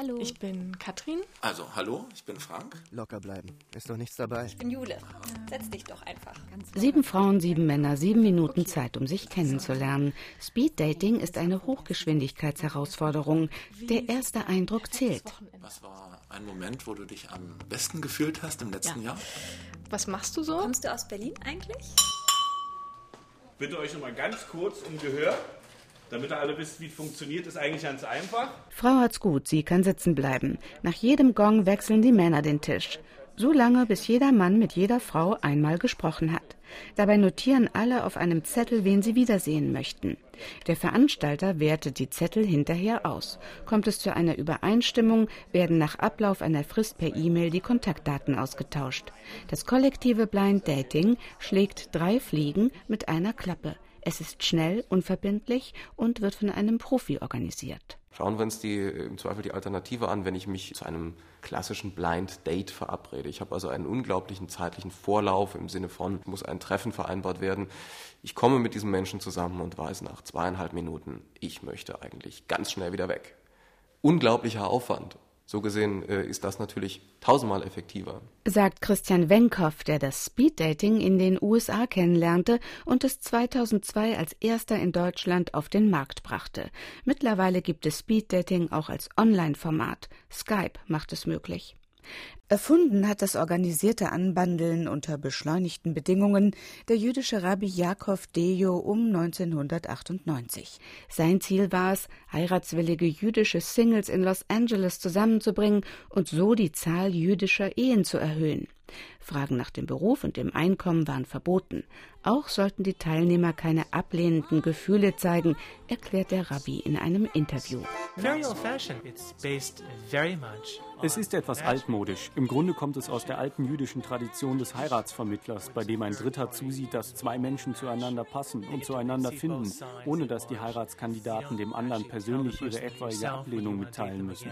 Hallo. Ich bin Katrin. Also, hallo, ich bin Frank. Locker bleiben, ist doch nichts dabei. Ich bin Jule. Setz dich doch einfach. 7 Frauen, 7 Männer, 7 Minuten Zeit, um sich kennenzulernen. Speeddating ist eine Hochgeschwindigkeitsherausforderung. Der erste Eindruck zählt. Was war ein Moment, wo du dich am besten gefühlt hast im letzten Jahr? Was machst du so? Kommst du aus Berlin eigentlich? Bitte euch noch mal ganz kurz um Gehör. Damit ihr alle wisst, wie es funktioniert, ist eigentlich ganz einfach. Frau hat's gut, sie kann sitzen bleiben. Nach jedem Gong wechseln die Männer den Tisch. So lange, bis jeder Mann mit jeder Frau einmal gesprochen hat. Dabei notieren alle auf einem Zettel, wen sie wiedersehen möchten. Der Veranstalter wertet die Zettel hinterher aus. Kommt es zu einer Übereinstimmung, werden nach Ablauf einer Frist per E-Mail die Kontaktdaten ausgetauscht. Das kollektive Blind Dating schlägt 3 Fliegen mit einer Klappe. Es ist schnell, unverbindlich und wird von einem Profi organisiert. Schauen wir uns im Zweifel die Alternative an, wenn ich mich zu einem klassischen Blind Date verabrede. Ich habe also einen unglaublichen zeitlichen Vorlauf im Sinne von, muss ein Treffen vereinbart werden. Ich komme mit diesem Menschen zusammen und weiß nach 2,5 Minuten, ich möchte eigentlich ganz schnell wieder weg. Unglaublicher Aufwand. So gesehen ist das natürlich 1000-mal effektiver. Sagt Christian Wenkow, der das Speeddating in den USA kennenlernte und es 2002 als erster in Deutschland auf den Markt brachte. Mittlerweile gibt es Speeddating auch als Online-Format. Skype macht es möglich. Erfunden hat das organisierte Anbandeln unter beschleunigten Bedingungen der jüdische Rabbi Jakob Dejo um 1998. Sein Ziel war es, heiratswillige jüdische Singles in Los Angeles zusammenzubringen und so die Zahl jüdischer Ehen zu erhöhen. Fragen nach dem Beruf und dem Einkommen waren verboten. Auch sollten die Teilnehmer keine ablehnenden Gefühle zeigen, erklärt der Rabbi in einem Interview. Es ist etwas altmodisch. Im Grunde kommt es aus der alten jüdischen Tradition des Heiratsvermittlers, bei dem ein Dritter zusieht, dass 2 Menschen zueinander passen und zueinander finden, ohne dass die Heiratskandidaten dem anderen persönlich ihre etwaige Ablehnung mitteilen müssen.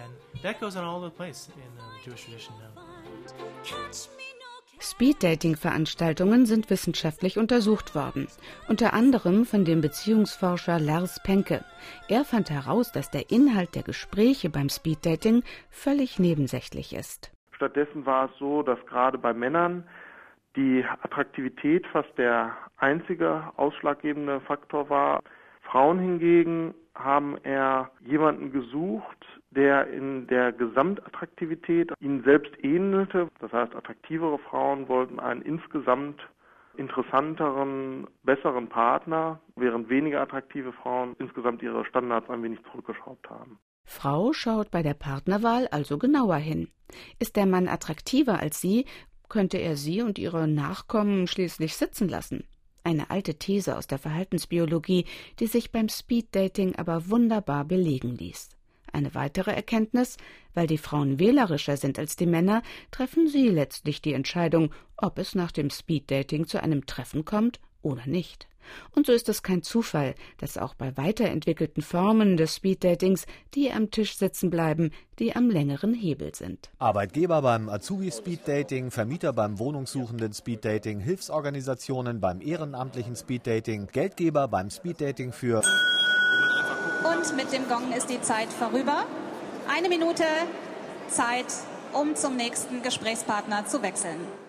Speeddating-Veranstaltungen sind wissenschaftlich untersucht worden, unter anderem von dem Beziehungsforscher Lars Penke. Er fand heraus, dass der Inhalt der Gespräche beim Speeddating völlig nebensächlich ist. Stattdessen war es so, dass gerade bei Männern die Attraktivität fast der einzige ausschlaggebende Faktor war. Frauen hingegen haben eher jemanden gesucht, der in der Gesamtattraktivität ihnen selbst ähnelte. Das heißt, attraktivere Frauen wollten einen insgesamt interessanteren, besseren Partner, während weniger attraktive Frauen insgesamt ihre Standards ein wenig zurückgeschraubt haben. Frau schaut bei der Partnerwahl also genauer hin. Ist der Mann attraktiver als sie, könnte er sie und ihre Nachkommen schließlich sitzen lassen. Eine alte These aus der Verhaltensbiologie, die sich beim Speeddating aber wunderbar belegen ließ. Eine weitere Erkenntnis: Weil die Frauen wählerischer sind als die Männer, treffen sie letztlich die Entscheidung, ob es nach dem Speeddating zu einem Treffen kommt oder nicht. Und so ist es kein Zufall, dass auch bei weiterentwickelten Formen des Speeddatings die am Tisch sitzen bleiben, die am längeren Hebel sind. Arbeitgeber beim Azubi-Speeddating, Vermieter beim wohnungssuchenden Speeddating, Hilfsorganisationen beim ehrenamtlichen Speeddating, Geldgeber beim Speeddating für... Und mit dem Gong ist die Zeit vorüber. 1 Minute Zeit, um zum nächsten Gesprächspartner zu wechseln.